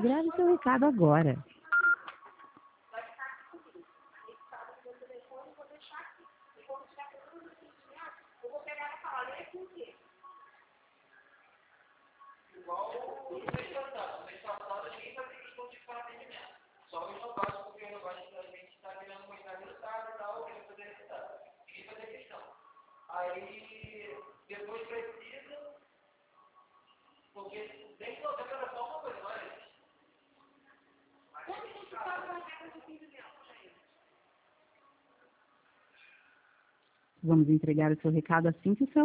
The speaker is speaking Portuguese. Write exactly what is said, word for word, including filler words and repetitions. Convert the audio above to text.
Grave seu recado agora. Vamos entregar o seu recado assim que o seu